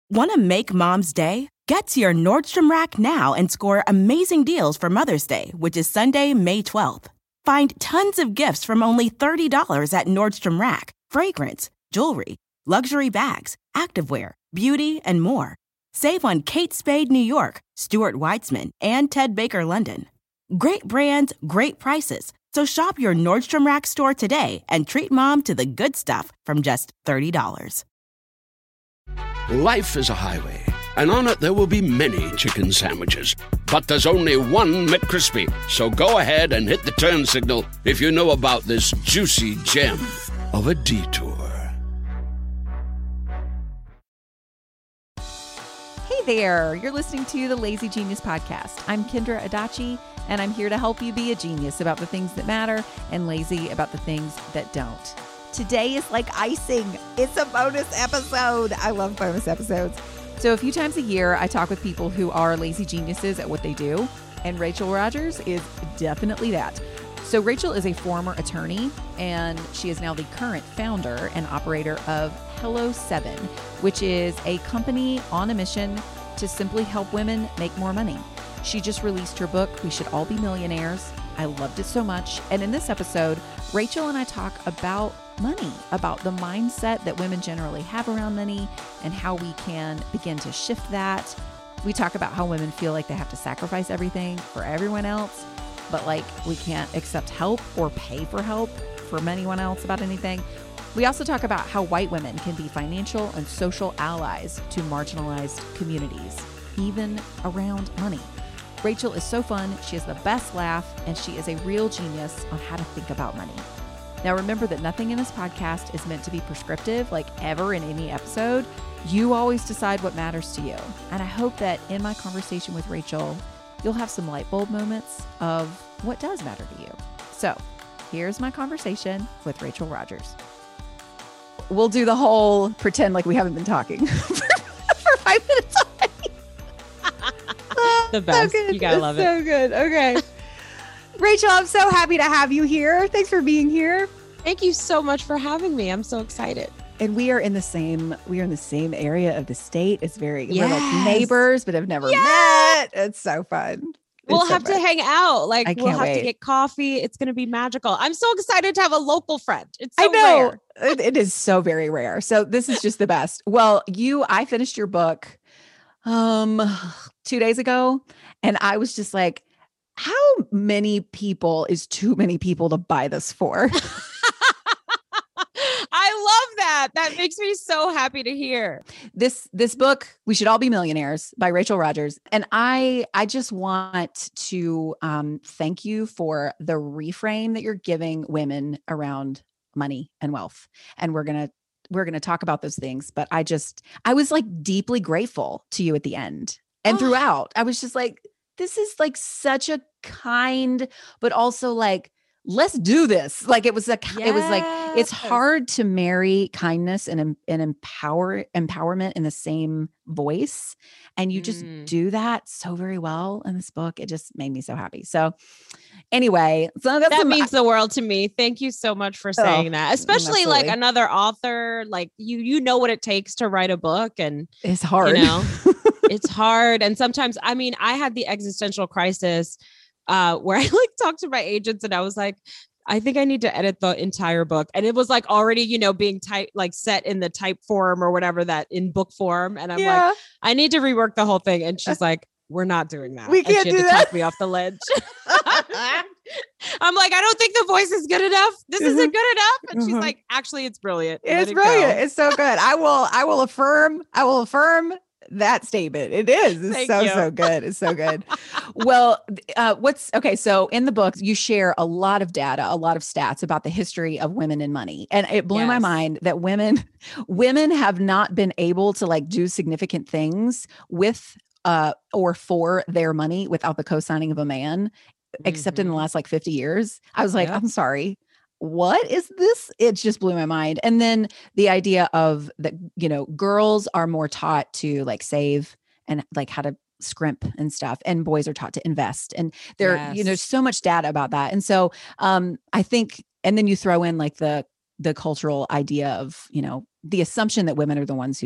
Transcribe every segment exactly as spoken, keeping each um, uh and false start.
Want to make Mom's day? Get to your Nordstrom Rack now and score amazing deals for Mother's Day, which is Sunday, May twelfth. Find tons of gifts from only thirty dollars at Nordstrom Rack. Fragrance, jewelry, luxury bags, activewear, beauty, and more. Save on Kate Spade New York, Stuart Weitzman, and Ted Baker London. Great brands, great prices. So shop your Nordstrom Rack store today and treat Mom to the good stuff from just thirty dollars. Life is a highway, and on it there will be many chicken sandwiches. But there's only one McCrispy. So go ahead and hit the turn signal if you know about this juicy gem of a detour. Hey there, you're listening to the Lazy Genius Podcast. I'm Kendra Adachi, and I'm here to help you be a genius about the things that matter and lazy about the things that don't. Today is like icing. It's a bonus episode. I love bonus episodes. So a few times a year, I talk with people who are lazy geniuses at what they do, and Rachel Rogers is definitely that. So Rachel is a former attorney, and she is now the current founder and operator of Hello Seven, which is a company on a mission to simply help women make more money. She just released her book, We Should All Be Millionaires. I loved it so much. And in this episode, Rachel and I talk about money, about the mindset that women generally have around money and how we can begin to shift that. We talk about how women feel like they have to sacrifice everything for everyone else, but like we can't accept help or pay for help from anyone else about anything. We also talk about how white women can be financial and social allies to marginalized communities, even around money. Rachel is so fun, she has the best laugh, and she is a real genius on how to think about money. Now remember that nothing in this podcast is meant to be prescriptive, like ever in any episode. You always decide what matters to you. And I hope that in my conversation with Rachel, you'll have some light bulb moments of what does matter to you. So here's my conversation with Rachel Rogers. We'll do the whole pretend like we haven't been talking for, for five minutes already. The best. So You gotta it's love so it. So good. Okay. Rachel, I'm so happy to have you here. Thanks for being here. Thank you so much for having me. I'm so excited. And we are in the same, we are in the same area of the state. It's very, yes. we're like neighbors, but have never yes. met. It's so fun. It's we'll so have fun. to hang out. Like I we'll can't have wait. to get coffee. It's going to be magical. I'm so excited to have a local friend. It's so I know rare. It, it is so very rare. So this is just the best. Well, you, I finished your book um two days ago, and I was just like, how many people is too many people to buy this for? I love that. That makes me so happy to hear. This this book, We Should All Be Millionaires by Rachel Rogers. And I I just want to um, thank you for the reframe that you're giving women around money and wealth. And we're going to we're going to talk about those things, but I just I was like deeply grateful to you at the end and Oh. throughout. I was just like, this is like such a kind, but also like, let's do this. Like it was a, it was like, it's Yes. hard to marry kindness and, and empower empowerment in the same voice. And you just Mm. do that so very well in this book. It just made me so happy. So anyway, so that's That some- means the world to me. Thank you so much for saying that. Especially like absolutely. another author, like you, you know what it takes to write a book, and it's hard. you know, it's hard. And sometimes, I mean, I had the existential crisis uh, where I like talked to my agents and I was like, I think I need to edit the entire book. And it was like already, you know, being type, like set in the type form or whatever that in book form. And I'm Yeah. like, I need to rework the whole thing. And she's like, we're not doing that. We And can't she had do to that. talk me off the ledge. I'm like, I don't think the voice is good enough. This isn't good enough. And she's Mhm. like, actually, it's brilliant. Let It's it brilliant. go. It's so good. I will, I will affirm, I will affirm that statement. It is. It's Thank so, you. so good. It's so good. Well, uh, what's okay. So in the book, you share a lot of data, a lot of stats about the history of women and money. And it blew my Yes. mind that women, women have not been able to like do significant things with, uh, or for their money without the co-signing of a man, except in the Mhm. last like fifty years. I was like, Yep. I'm sorry. What is this? It just blew my mind. And then the idea of that, you know, girls are more taught to like save and like how to scrimp and stuff, and boys are taught to invest. And there, you know, there's Yes. so much data about that. And so um, I think, and then you throw in like the the cultural idea of, you know, the assumption that women are the ones who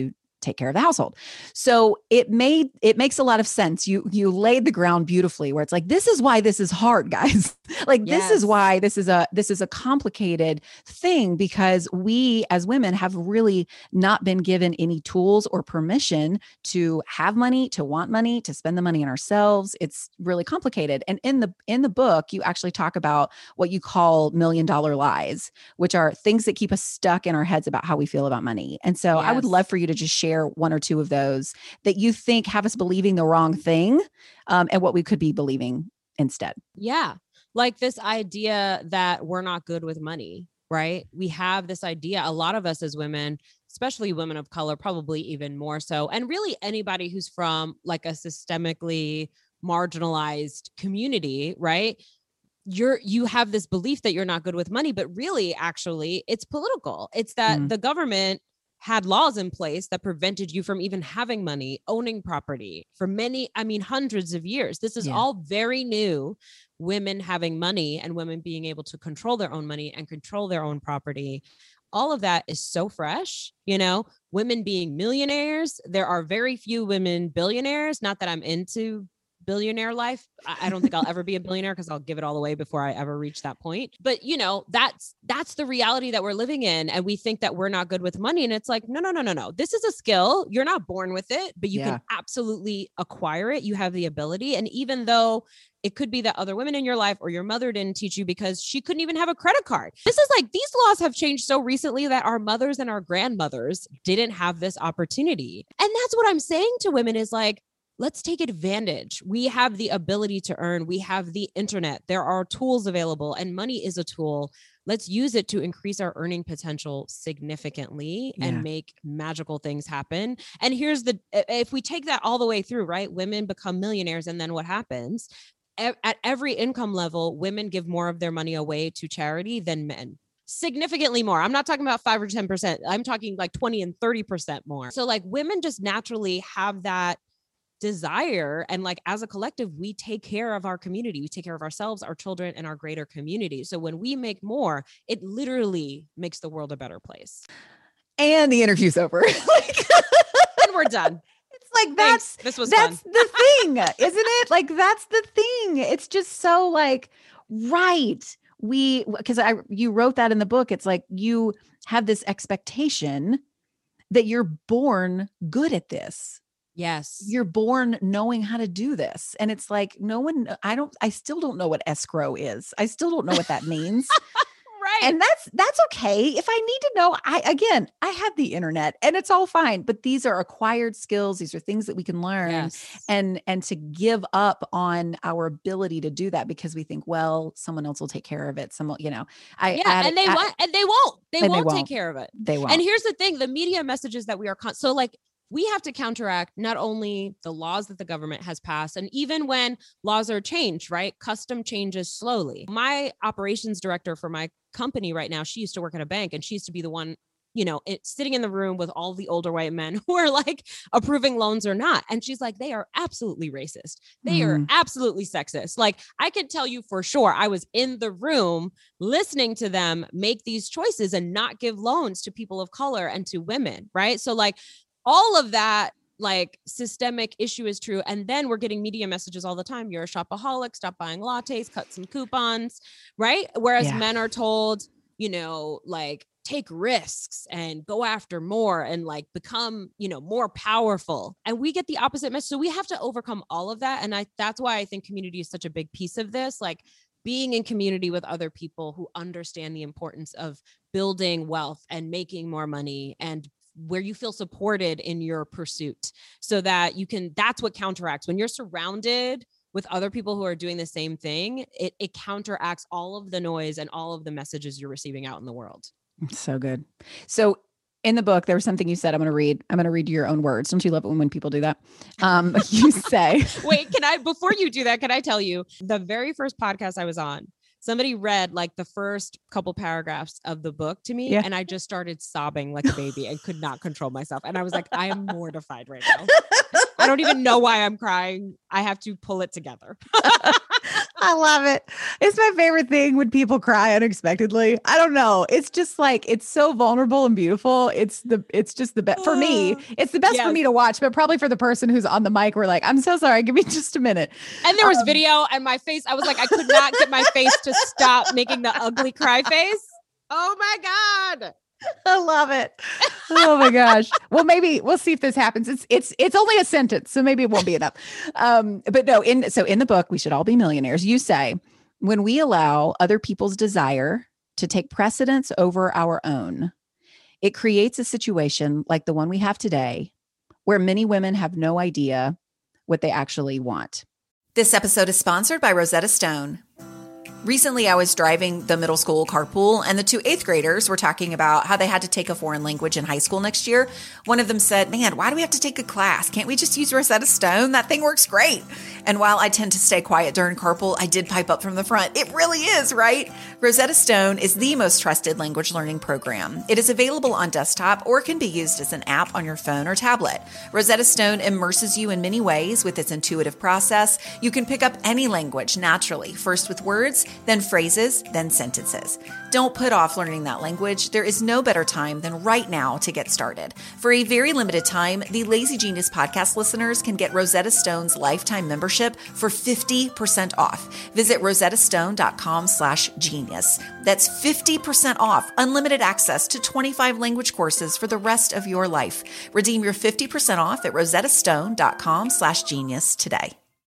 take care of the household. So it made, it makes a lot of sense. You, you laid the ground beautifully where it's like, this is why this is hard, guys. Like, Yes. this is why this is a, this is a complicated thing, because we as women have really not been given any tools or permission to have money, to want money, to spend the money on ourselves. It's really complicated. And in the, in the book, you actually talk about what you call million dollar lies, which are things that keep us stuck in our heads about how we feel about money. And so I would Yes. love for you to just share one or two of those that you think have us believing the wrong thing, um, and what we could be believing instead. Yeah. Like this idea that we're not good with money, right? We have this idea, a lot of us as women, especially women of color, probably even more so. And really anybody who's from like a systemically marginalized community, right? You're, you have this belief that you're not good with money, but really actually it's political. It's that Mm. the government had laws in place that prevented you from even having money, owning property for many, I mean, hundreds of years. This is Yeah. all very new. Women having money and women being able to control their own money and control their own property. All of that is so fresh, you know, women being millionaires. There are very few women billionaires. Not that I'm into billionaire life. I I don't think I'll ever be a billionaire because I'll give it all away before I ever reach that point. But you know, that's, that's the reality that we're living in. And we think that we're not good with money. And it's like, no, no, no, no, no. This is a skill. You're not born with it, but you Yeah. can absolutely acquire it. You have the ability. And even though it could be that other women in your life or your mother didn't teach you because she couldn't even have a credit card. This is like, these laws have changed so recently that our mothers and our grandmothers didn't have this opportunity. And that's what I'm saying to women is like, let's take advantage. We have the ability to earn. We have the internet. There are tools available and money is a tool. Let's use it to increase our earning potential significantly Yeah. and make magical things happen. And here's the, if we take that all the way through, right? Women become millionaires. And then what happens? E- At every income level, women give more of their money away to charity than men. Significantly more. I'm not talking about five or ten percent. I'm talking like twenty and thirty percent more. So like women just naturally have that desire. And like, as a collective, we take care of our community. We take care of ourselves, our children, and our greater community. So when we make more, it literally makes the world a better place. And the interview's over. Like, And we're done. it's like, that's, Thanks. This was that's fun. the thing, isn't it? Like, that's the thing. It's just so like, right. We, because I, you wrote that in the book. It's like, you have this expectation that you're born good at this. Yes. You're born knowing how to do this. And it's like, no one, I don't, I still don't know what escrow is. I still don't know what that means. Right. And that's, that's okay. If I need to know, I, again, I have the internet and it's all fine, but these are acquired skills. These are things that we can learn. Yes. And, and to give up on our ability to do that because we think, well, someone else will take care of it. Someone, you know, I, yeah. add- and they add- want, and they won't, they And they won't take won't. care of it. they won't. And here's the thing, the media messages that we are, con- so like, we have to counteract not only the laws that the government has passed, and even when laws are changed, right? Custom changes slowly. My operations director for my company right now, she used to work at a bank and she used to be the one, you know, it, sitting in the room with all the older white men who are like approving loans or not. And she's like, they are absolutely racist. They Mm. are absolutely sexist. Like I can tell you for sure, I was in the room listening to them make these choices and not give loans to people of color and to women, right? So like, all of that like systemic issue is true. And then we're getting media messages all the time. You're a shopaholic, stop buying lattes, cut some coupons, right? Whereas Yeah. men are told, you know, like take risks and go after more and like become, you know, more powerful. And we get the opposite message. So we have to overcome all of that. And I, that's why I think community is such a big piece of this. Like being in community with other people who understand the importance of building wealth and making more money and where you feel supported in your pursuit so that you can, that's what counteracts when you're surrounded with other people who are doing the same thing. It, it counteracts all of the noise and all of the messages you're receiving out in the world. So good. So in the book, there was something you said, I'm going to read, I'm going to read your own words. Don't you love it when, when people do that? Um, you say, Wait, can I, before you do that, can I tell you the very first podcast I was on, somebody read like the first couple paragraphs of the book to me. Yeah. And I just started sobbing like a baby and could not control myself. And I was like, I am mortified right now. I don't even know why I'm crying. I have to pull it together. I love it. It's my favorite thing when people cry unexpectedly. I don't know. It's just like, it's so vulnerable and beautiful. It's the, it's just the best for me. It's the best Yes. for me to watch, but probably for the person who's on the mic, we're like, I'm so sorry. Give me just a minute. And there was Um, video and my face, I was like, I could not get my face to stop making the ugly cry face. Oh my God. I love it. Oh my gosh. Well, maybe we'll see if this happens. It's it's it's only a sentence, so maybe it won't be enough. Um, but no, in so in the book, We Should All Be Millionaires, you say, when we allow other people's desire to take precedence over our own, it creates a situation like the one we have today, where many women have no idea what they actually want. This episode is sponsored by Rosetta Stone. Recently, I was driving the middle school carpool, and the two eighth graders were talking about how they had to take a foreign language in high school next year. One of them said, man, why do we have to take a class? Can't we just use Rosetta Stone? That thing works great. And while I tend to stay quiet during carpool, I did pipe up from the front. It really is, right? Rosetta Stone is the most trusted language learning program. It is available on desktop or can be used as an app on your phone or tablet. Rosetta Stone immerses you in many ways with its intuitive process. You can pick up any language naturally, first with words, then phrases, then sentences. Don't put off learning that language. There is no better time than right now to get started. For a very limited time, the Lazy Genius podcast listeners can get Rosetta Stone's lifetime membership for fifty percent off. Visit rosettastone.com slash genius. That's fifty percent off, unlimited access to twenty-five language courses for the rest of your life. Redeem your fifty percent off at rosettastone.com slash genius today.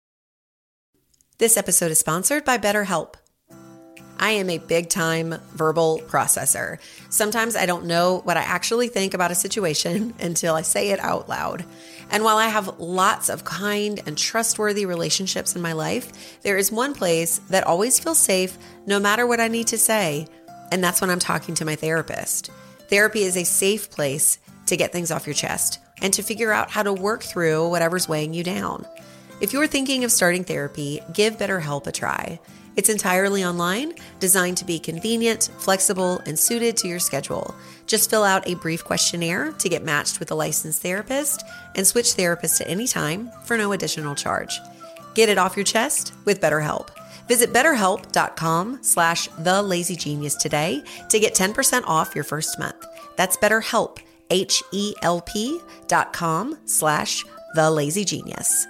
This episode is sponsored by BetterHelp. I am a big-time verbal processor. Sometimes I don't know what I actually think about a situation until I say it out loud. And while I have lots of kind and trustworthy relationships in my life, there is one place that always feels safe no matter what I need to say, and that's when I'm talking to my therapist. Therapy is a safe place to get things off your chest and to figure out how to work through whatever's weighing you down. If you're thinking of starting therapy, give BetterHelp a try. It's entirely online, designed to be convenient, flexible, and suited to your schedule. Just fill out a brief questionnaire to get matched with a licensed therapist and switch therapists at any time for no additional charge. Get it off your chest with BetterHelp. Visit betterhelp.com slash thelazygenius today to get ten percent off your first month. That's BetterHelp, H-E-L-P dot com slash thelazygenius.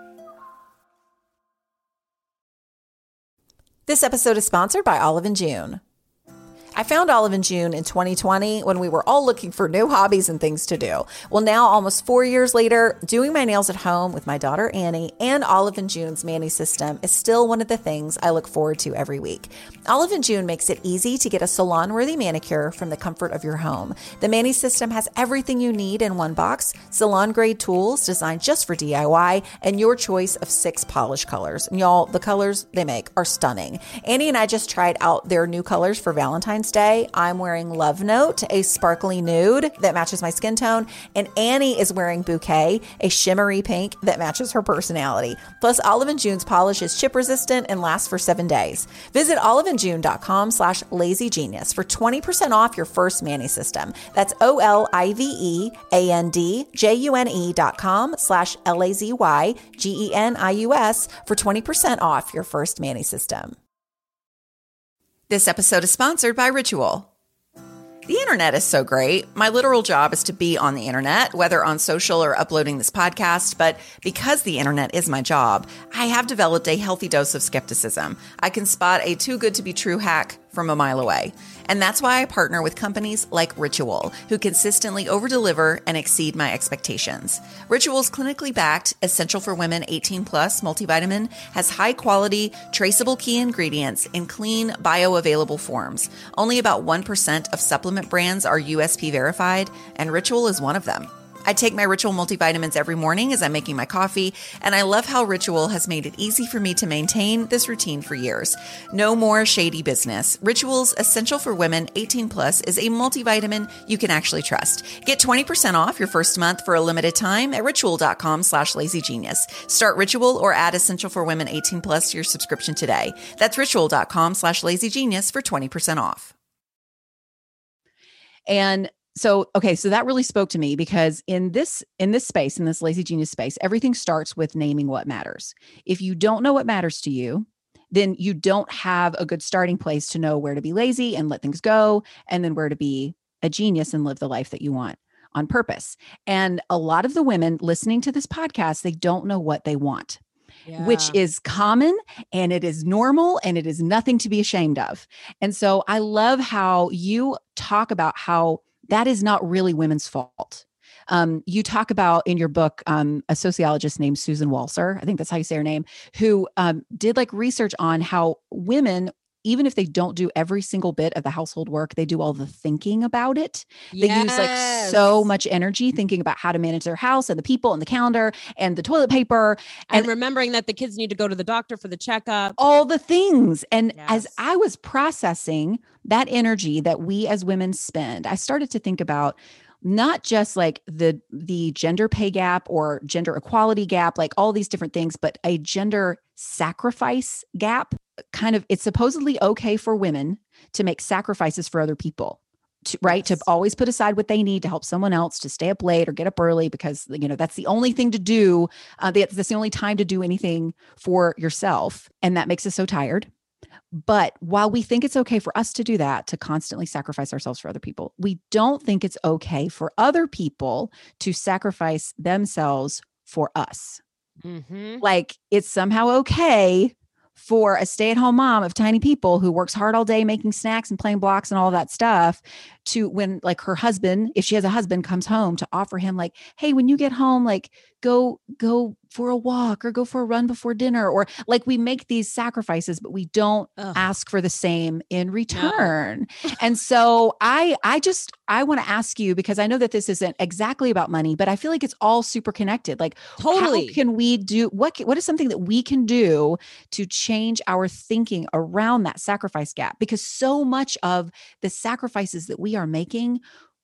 This episode is sponsored by Olive and June. I found Olive and June in twenty twenty when we were all looking for new hobbies and things to do. Well, now almost four years later, doing my nails at home with my daughter Annie and Olive and June's Mani system is still one of the things I look forward to every week. Olive and June makes it easy to get a salon-worthy manicure from the comfort of your home. The Mani system has everything you need in one box, salon-grade tools designed just for D I Y, and your choice of six polish colors. And y'all, the colors they make are stunning. Annie and I just tried out their new colors for Valentine's Day. I'm wearing Love Note, a sparkly nude that matches my skin tone, and Annie is wearing Bouquet, a shimmery pink that matches her personality. Plus, Olive and June's polish is chip resistant and lasts for seven days. Visit oliveandjune.com slash lazygenius for twenty percent off your first Mani system. That's O-L-I-V-E-A-N-D-J-U-N-E dot com slash L-A-Z-Y-G-E-N-I-U-S for twenty percent off your first Mani system. This episode is sponsored by Ritual. The internet is so great. My literal job is to be on the internet, whether on social or uploading this podcast. But because the internet is my job, I have developed a healthy dose of skepticism. I can spot a too good to be true hack from a mile away. And that's why I partner with companies like Ritual, who consistently over-deliver and exceed my expectations. Ritual's clinically backed, Essential for Women eighteen plus multivitamin has high-quality, traceable key ingredients in clean, bioavailable forms. Only about one percent of supplement brands are U S P verified, and Ritual is one of them. I take my Ritual multivitamins every morning as I'm making my coffee, and I love how Ritual has made it easy for me to maintain this routine for years. No more shady business. Ritual's Essential for Women eighteen plus is a multivitamin you can actually trust. Get twenty percent off your first month for a limited time at ritual.com slash lazygenius. Start Ritual or add Essential for Women eighteen plus to your subscription today. That's ritual.com slash lazygenius for twenty percent off. And So, okay, so that really spoke to me because in this in this space, in this Lazy Genius space, everything starts with naming what matters. If you don't know what matters to you, then you don't have a good starting place to know where to be lazy and let things go, and then where to be a genius and live the life that you want on purpose. And a lot of the women listening to this podcast, they don't know what they want. Yeah. Which is common, and it is normal, and it is nothing to be ashamed of. And so I love how you talk about how that is not really women's fault. Um, you talk about in your book, um, a sociologist named Susan Walser, I think that's how you say her name, who um, did like research on how women, even if they don't do every single bit of the household work, they do all the thinking about it. They yes. use like so much energy thinking about how to manage their house and the people and the calendar and the toilet paper. And, and remembering that the kids need to go to the doctor for the checkup. All the things. And yes. as I was processing that energy that we as women spend, I started to think about not just like the, the gender pay gap or gender equality gap, like all these different things, but a gender sacrifice gap. Kind of, it's supposedly okay for women to make sacrifices for other people, to, right? Yes. To always put aside what they need to help someone else, to stay up late or get up early, because, you know, that's the only thing to do. Uh, that's the only time to do anything for yourself. And that makes us so tired. But while we think it's okay for us to do that, to constantly sacrifice ourselves for other people, we don't think it's okay for other people to sacrifice themselves for us. Mm-hmm. Like it's somehow okay for a stay-at-home mom of tiny people who works hard all day making snacks and playing blocks and all that stuff, to when like her husband, if she has a husband, comes home, to offer him like, hey, when you get home, like go, go for a walk or go for a run before dinner. Or like we make these sacrifices, but we don't Ugh. ask for the same in return. No. And so I, I just, I want to ask you, because I know that this isn't exactly about money, but I feel like it's all super connected. Like totally. How can we do, what, what is something that we can do to change our thinking around that sacrifice gap? Because so much of the sacrifices that we are making,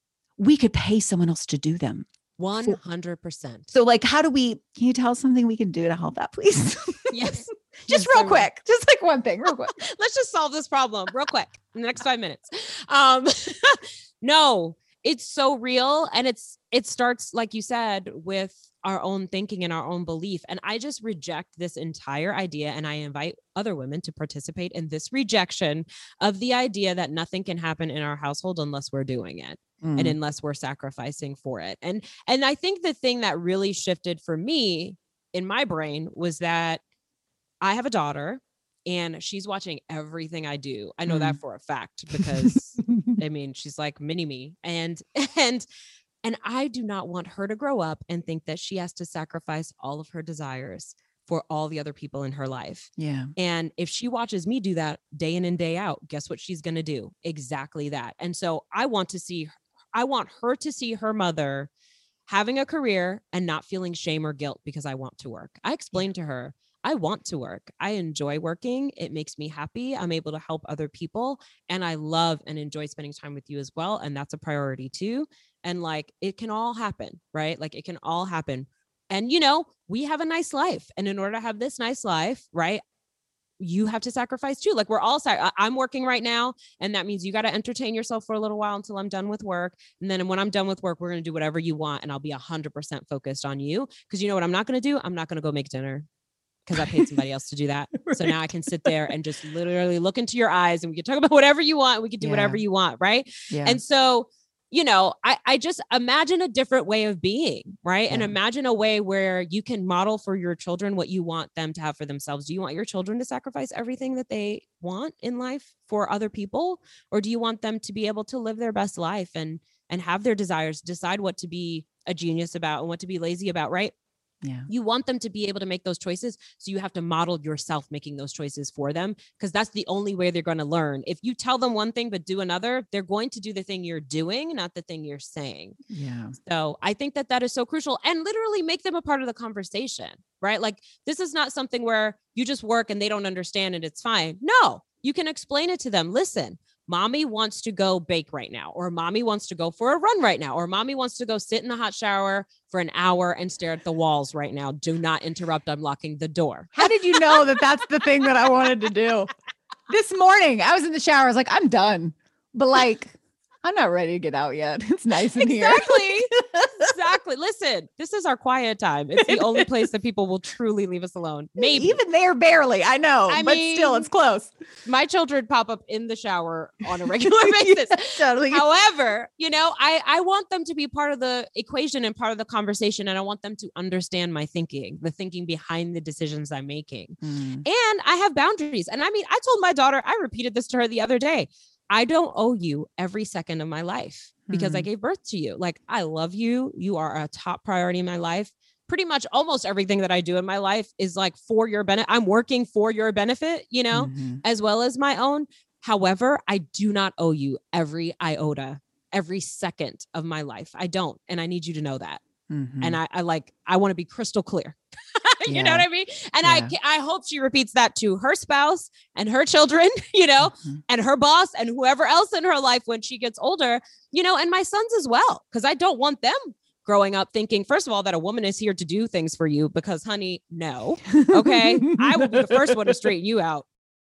we could pay someone else to do them. one hundred percent. So like, how do we, can you tell us something we can do to help that, please? Yes. Just yes, real quick. Will. Just like one thing, real quick. Let's just solve this problem real quick in the next five minutes. Um, no, it's so real. And it's, it starts, like you said, with our own thinking and our own belief. And I just reject this entire idea. And I invite other women to participate in this rejection of the idea that nothing can happen in our household unless we're doing it. Mm. And unless we're sacrificing for it. And, and I think the thing that really shifted for me in my brain was that I have a daughter and she's watching everything I do. I know mm. that for a fact, because I mean, she's like mini me, and, and, and I do not want her to grow up and think that she has to sacrifice all of her desires for all the other people in her life. Yeah. And if she watches me do that day in and day out, guess what she's going to do? Exactly that. And so I want to see I want her to see her mother having a career and not feeling shame or guilt because I want to work. I explained to her, I want to work. I enjoy working. It makes me happy. I'm able to help other people. And I love and enjoy spending time with you as well. And that's a priority too. And like, it can all happen, right? Like it can all happen. And, you know, we have a nice life. And in order to have this nice life, right, you have to sacrifice too. Like we're all, sac- I'm working right now. And that means you got to entertain yourself for a little while until I'm done with work. And then when I'm done with work, we're going to do whatever you want. And I'll be a hundred percent focused on you. Cause you know what I'm not going to do? I'm not going to go make dinner because I paid somebody else to do that. Right. So now I can sit there and just literally look into your eyes and we can talk about whatever you want. We can do yeah. whatever you want. Right. Yeah. And so, you know, I, I just imagine a different way of being, right? Yeah. And imagine a way where you can model for your children what you want them to have for themselves. Do you want your children to sacrifice everything that they want in life for other people? Or do you want them to be able to live their best life and, and have their desires, decide what to be a genius about and what to be lazy about, right? Yeah. You want them to be able to make those choices. So you have to model yourself making those choices for them, because that's the only way they're going to learn. If you tell them one thing, but do another, they're going to do the thing you're doing, not the thing you're saying. Yeah. So I think that that is so crucial, and literally make them a part of the conversation, right? Like this is not something where you just work and they don't understand and it's fine. No, you can explain it to them. Listen, mommy wants to go bake right now, or mommy wants to go for a run right now, or mommy wants to go sit in the hot shower for an hour and stare at the walls right now. Do not interrupt. I'm locking the door. How did you know that that's the thing that I wanted to do? This morning, I was in the shower. I was like, I'm done. But like, I'm not ready to get out yet. It's nice in exactly. here. Exactly. exactly. Listen, this is our quiet time. It's the only place that people will truly leave us alone. Maybe. Even there, barely. I know, I but mean, still, it's close. My children pop up in the shower on a regular basis. Yeah, totally. However, you know, I, I want them to be part of the equation and part of the conversation. And I want them to understand my thinking, the thinking behind the decisions I'm making. Mm. And I have boundaries. And I mean, I told my daughter, I repeated this to her the other day. I don't owe you every second of my life because mm. I gave birth to you. Like, I love you. You are a top priority in my life. Pretty much almost everything that I do in my life is like for your benefit. I'm working for your benefit, you know, mm-hmm. as well as my own. However, I do not owe you every iota, every second of my life. I don't. And I need you to know that. Mm-hmm. And I, I like, I want to be crystal clear. you yeah. know what I mean? And yeah. I, I hope she repeats that to her spouse and her children, you know, mm-hmm. and her boss and whoever else in her life when she gets older, you know, and my sons as well. Cause I don't want them growing up thinking, first of all, that a woman is here to do things for you because honey, no. Okay. I will be the first one to straighten you out.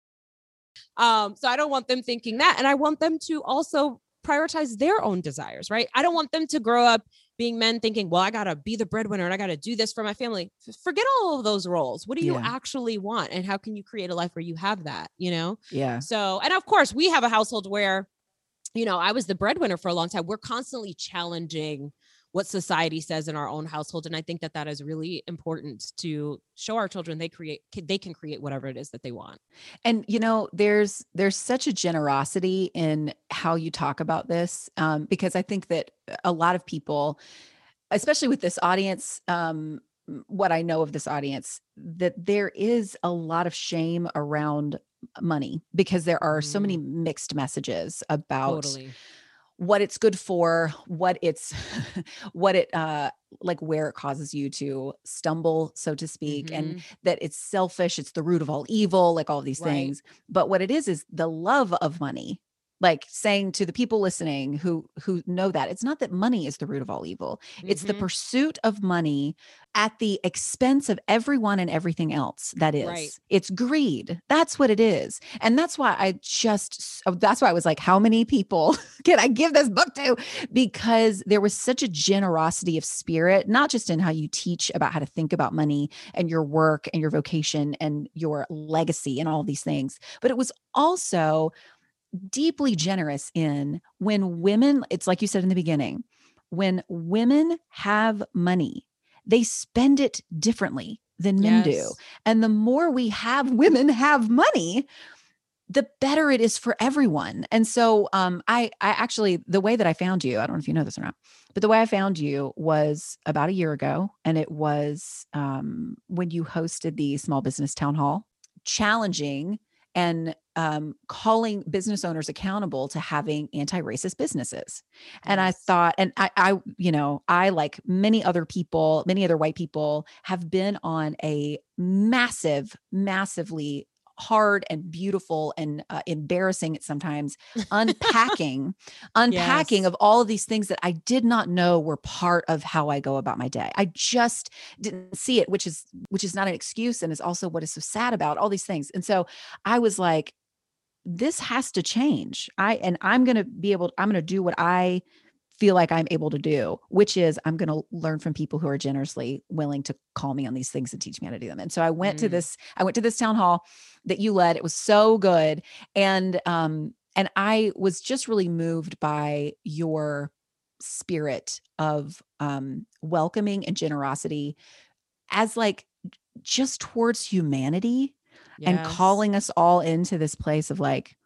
Um, so I don't want them thinking that. And I want them to also prioritize their own desires, right? I don't want them to grow up being men thinking, well, I got to be the breadwinner and I got to do this for my family. Forget all of those roles. What do you yeah. actually want? And how can you create a life where you have that, you know? Yeah. So, and of course we have a household where, you know, I was the breadwinner for a long time. We're constantly challenging what society says in our own household. And I think that that is really important to show our children they create, they can create whatever it is that they want. And, you know, there's, there's such a generosity in how you talk about this, um, because I think that a lot of people, especially with this audience, um, what I know of this audience, that there is a lot of shame around money because there are mm. so many mixed messages about totally. what it's good for, what it's, what it, uh, like where it causes you to stumble, so to speak, mm-hmm. and that it's selfish. It's the root of all evil, like all these right. things. But what it is, is the love of money. Like saying to the people listening who, who know that it's not that money is the root of all evil. Mm-hmm. It's the pursuit of money at the expense of everyone and everything else. That is, right. It's greed. That's what it is. And that's why I just, that's why I was like, how many people can I give this book to? Because there was such a generosity of spirit, not just in how you teach about how to think about money and your work and your vocation and your legacy and all these things, but it was also deeply generous in when women, it's like you said in the beginning, when women have money, they spend it differently than men yes. do. And the more we have women have money, the better it is for everyone. And so um, I, I actually, the way that I found you, I don't know if you know this or not, but the way I found you was about a year ago. And it was um, when you hosted the Small Business Town Hall, challenging and um, calling business owners accountable to having anti-racist businesses. And yes. I thought, and I, I, you know, I, like many other people, many other white people, have been on a massive, massively hard and beautiful and uh, embarrassing sometimes unpacking, unpacking yes. of all of these things that I did not know were part of how I go about my day. I just didn't see it, which is, which is not an excuse. And is also what is so sad about all these things. And so I was like, this has to change. I, and I'm going to be able, I'm going to do what I feel like I'm able to do, which is I'm going to learn from people who are generously willing to call me on these things and teach me how to do them. And so I went mm. to this, I went to this town hall that you led. It was so good. And, um, and I was just really moved by your spirit of, um, welcoming and generosity as like just towards humanity yes. and calling us all into this place of like,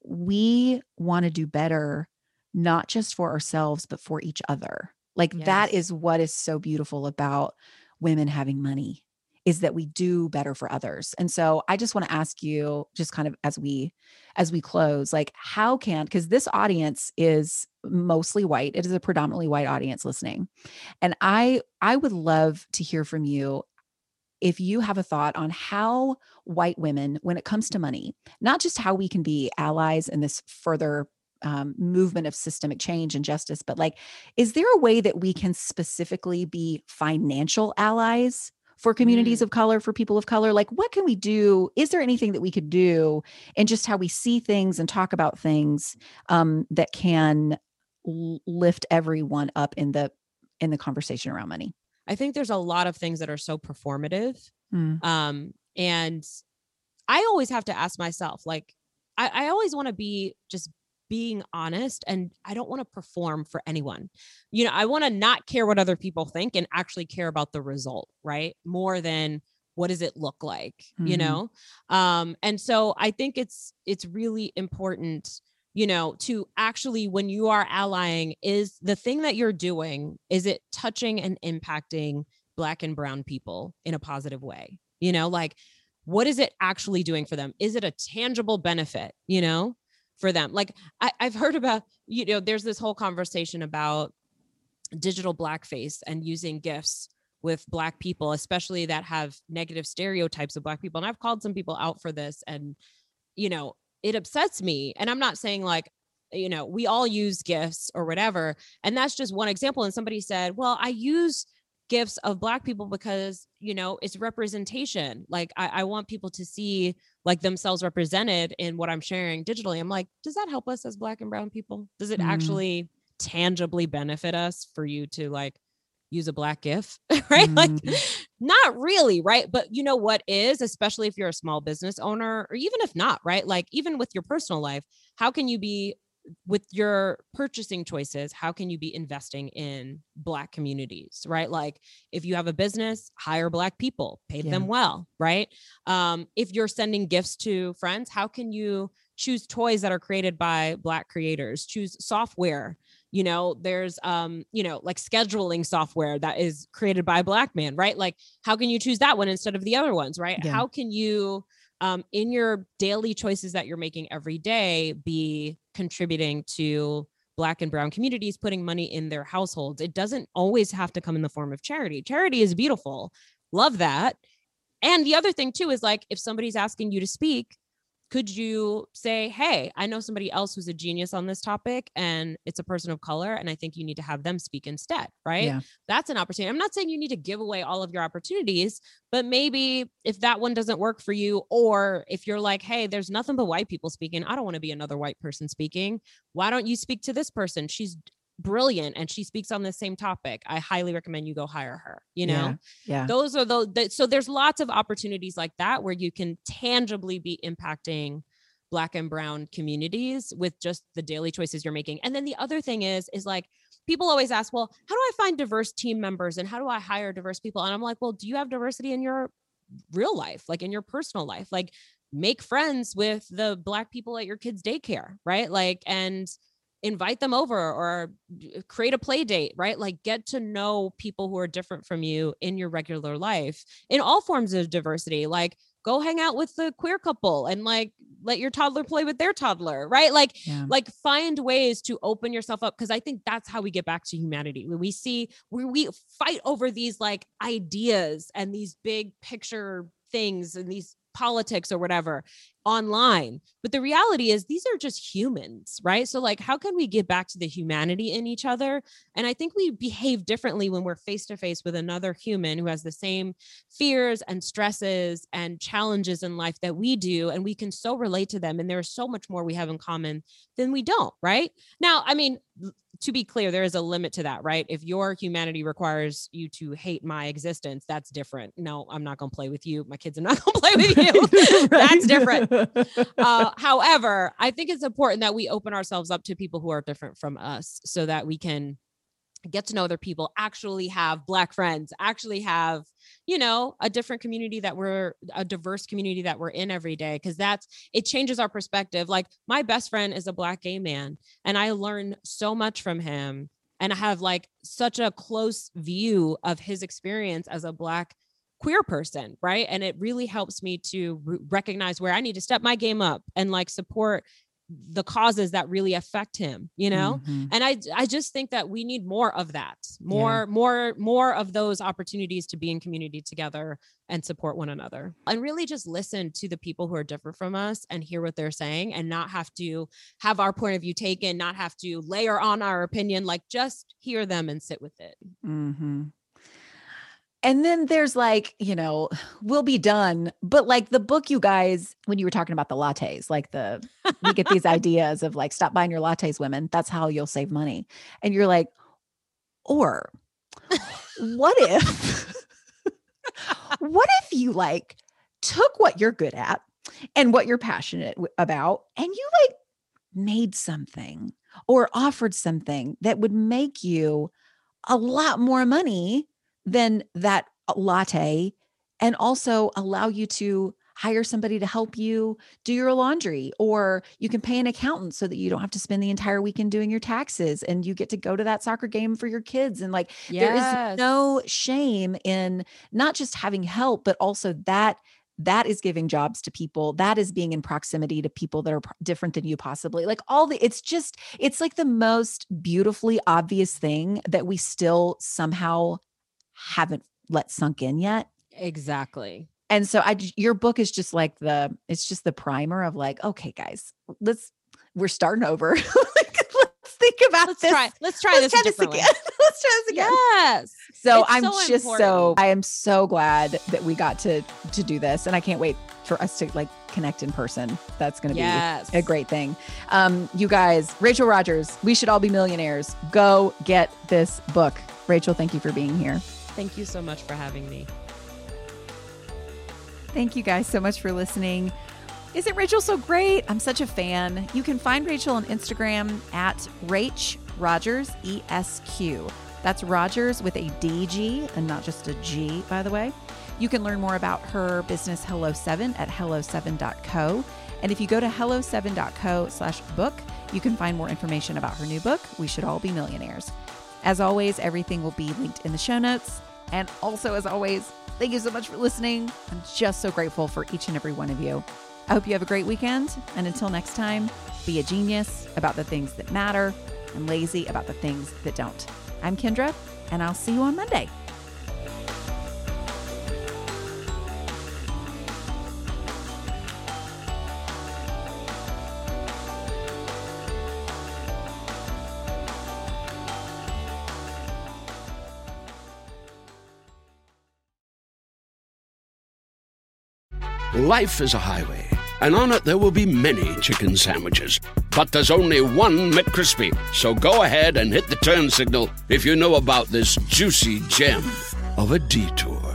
we want to do better, not just for ourselves, but for each other. Like yes. that is what is so beautiful about women having money, is that we do better for others. And so I just want to ask you, just kind of as we, as we close, like how can, because this audience is mostly white. It is a predominantly white audience listening. And I, I would love to hear from you if you have a thought on how white women, when it comes to money, not just how we can be allies in this further Um, movement of systemic change and justice, but like, is there a way that we can specifically be financial allies for communities mm. of color, for people of color? Like, what can we do? Is there anything that we could do in just how we see things and talk about things um, that can l- lift everyone up in the in the conversation around money? I think there's a lot of things that are so performative. Mm. Um, and I always have to ask myself, like, I, I always want to be just being honest, and I don't want to perform for anyone. You know, I want to not care what other people think and actually care about the result, right? More than what does it look like, mm-hmm. you know? Um, and so I think it's, it's really important, you know, to actually, when you are allying, is the thing that you're doing, is it touching and impacting Black and brown people in a positive way? You know, like, what is it actually doing for them? Is it a tangible benefit, you know, for them? Like I, I've heard about, you know, there's this whole conversation about digital blackface and using GIFs with Black people, especially that have negative stereotypes of Black people. And I've called some people out for this, and, you know, it upsets me. And I'm not saying like, you know, we all use GIFs or whatever. And that's just one example. And somebody said, well, I use GIFs of Black people because, you know, it's representation. Like I, I want people to see like themselves represented in what I'm sharing digitally. I'm like, does that help us as Black and brown people? Does it mm. actually tangibly benefit us for you to like use a Black GIF, right? Mm. Like not really, right? But you know what is, especially if you're a small business owner, or even if not, right? Like even with your personal life, how can you be, with your purchasing choices, how can you be investing in Black communities, right? Like if you have a business, hire Black people, pay yeah. them well, right? Um, if you're sending gifts to friends, how can you choose toys that are created by Black creators, choose software? You know, there's, um, you know, like scheduling software that is created by a Black man, right? Like how can you choose that one instead of the other ones, right? Yeah. How can you, um, in your daily choices that you're making every day, be contributing to Black and brown communities, putting money in their households? It doesn't always have to come in the form of charity. Charity is beautiful. Love that. And the other thing too, is like, if somebody's asking you to speak, could you say, hey, I know somebody else who's a genius on this topic and it's a person of color, and I think you need to have them speak instead, right? Yeah. That's an opportunity. I'm not saying you need to give away all of your opportunities, but maybe if that one doesn't work for you, or if you're like, hey, there's nothing but white people speaking, I don't want to be another white person speaking. Why don't you speak to this person? She's brilliant and she speaks on the same topic. I highly recommend you go hire her, you know? Yeah. yeah. Those are those. The, so there's lots of opportunities like that where you can tangibly be impacting Black and brown communities with just the daily choices you're making. And then the other thing is, is like, people always ask, well, how do I find diverse team members and how do I hire diverse people? And I'm like, well, do you have diversity in your real life? Like in your personal life, like make friends with the Black people at your kids' daycare, right? Like, and invite them over or create a play date, right? Like get to know people who are different from you in your regular life in all forms of diversity. Like go hang out with the queer couple and like let your toddler play with their toddler, right? Like, yeah. like find ways to open yourself up. Cause I think that's how we get back to humanity. When we see where we fight over these like ideas and these big picture things and these politics or whatever online. But the reality is these are just humans, right? So like, how can we get back to the humanity in each other? And I think we behave differently when we're face to face with another human who has the same fears and stresses and challenges in life that we do. And we can so relate to them. And there's so much more we have in common than we don't, right? Now, I mean, to be clear, there is a limit to that, right? If your humanity requires you to hate my existence, that's different. No, I'm not going to play with you. My kids are not going to play with you. Right. That's different. Uh, however, I think it's important that we open ourselves up to people who are different from us so that we can get to know other people, actually have Black friends, actually have, you know, a different community that we're a diverse community that we're in every day. Cause that's, it changes our perspective. Like my best friend is a Black gay man and I learn so much from him. And I have like such a close view of his experience as a Black queer person. Right. And it really helps me to r- recognize where I need to step my game up and like support the causes that really affect him, you know? Mm-hmm. And I, I just think that we need more of that, more, yeah. more, more of those opportunities to be in community together and support one another and really just listen to the people who are different from us and hear what they're saying and not have to have our point of view taken, not have to layer on our opinion, like just hear them and sit with it. Mm-hmm. And then there's like, you know, we'll be done. But like the book, you guys, when you were talking about the lattes, like the, we get these ideas of like, stop buying your lattes, women. That's how you'll save money. And you're like, or what if, what if you like took what you're good at and what you're passionate w- about, and you like made something or offered something that would make you a lot more money than that latte, and also allow you to hire somebody to help you do your laundry, or you can pay an accountant so that you don't have to spend the entire weekend doing your taxes, and you get to go to that soccer game for your kids. And like, Yes. there is no shame in not just having help, but also that that is giving jobs to people. That is being in proximity to people that are p- different than you possibly. Like all the, it's just, it's like the most beautifully obvious thing that we still somehow haven't let sunk in yet. Exactly. And so I, j- your book is just like the, it's just the primer of like, okay, guys, let's, we're starting over. Like, let's think about Let's this. try. Let's try Let's this try this differently. again. Let's try this again. Yes. So It's I'm so just so, important. I am so glad that we got to, to do this. And I can't wait for us to like connect in person. That's going to Yes. be a great thing. Um, you guys, Rachel Rogers, We Should All Be Millionaires. Go get this book. Rachel, thank you for being here. Thank you so much for having me. Thank you guys so much for listening. Isn't Rachel so great? I'm such a fan. You can find Rachel on Instagram at Rach Rogers E S Q. That's Rogers with a D G and not just a G, by the way. You can learn more about her business Hello seven at hello seven dot co. And if you go to hello seven dot co slash book, you can find more information about her new book, We Should All Be Millionaires. As always, everything will be linked in the show notes. And also, as always, thank you so much for listening. I'm just so grateful for each and every one of you. I hope you have a great weekend. And until next time, be a genius about the things that matter and lazy about the things that don't. I'm Kendra, and I'll see you on Monday. Life is a highway, and on it there will be many chicken sandwiches. But there's only one McCrispy. So go ahead and hit the turn signal if you know about this juicy gem of a detour.